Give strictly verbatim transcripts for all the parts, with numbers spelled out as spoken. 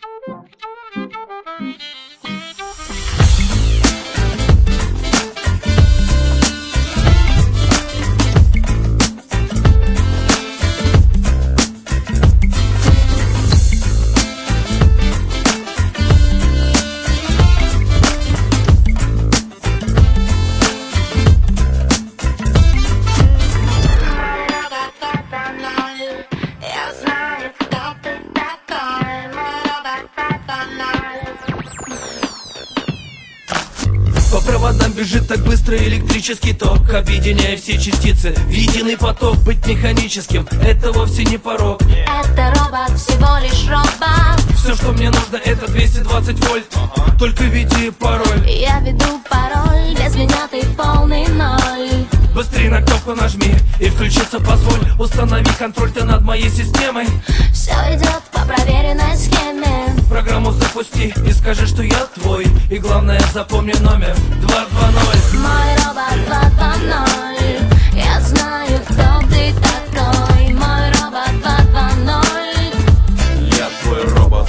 По проводам бежит так быстро электрический ток, объединяя все частицы в единый поток. Быть механическим — это вовсе не порог. Это робот, всего лишь робот. Все, что мне нужно, это двести двадцать вольт. Только введи пароль. Я веду пароль, без меня ты полный ноль. Быстрей на кнопку нажми и включиться позволь. Установи контроль ты над моей системой. Все идет по проверенной схеме. Программу запусти и скажи, что я твой. И главное, запомни номер два два ноль. Мой робот два два ноль. Я знаю, кто ты такой. Мой робот два два ноль. Я твой робот.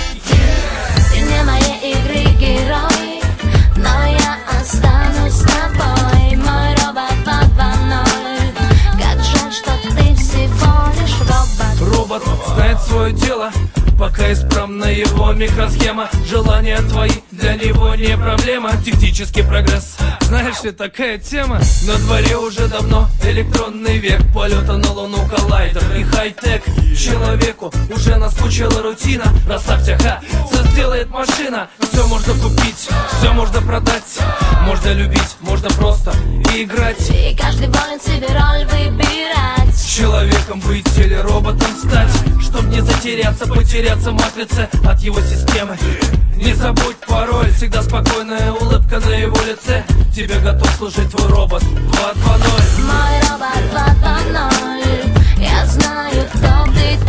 Ты не моей игры герой, но я останусь с тобой. Мой робот два два ноль. Как жаль, что ты всего лишь робот. Робот знает свое дело, пока исправна его микросхема. Желания твои для него не проблема. Технический прогресс, знаешь ли, такая тема. На дворе уже давно электронный век, полета на луну, коллайдер и хай-тек. Человеку уже наскучила рутина. Расслабься, ха, все сделает машина. Все можно купить, все можно продать. Можно любить, можно просто играть. И каждый волен себе роль выбирать. Человеком быть или роботом стать, чтоб не затеряться, потеряться в матрице от его системы. Не забудь пароль, всегда спокойная улыбка на его лице. Тебе готов служить твой робот два два ноль. Мой робот два два ноль. Я знаю, кто ты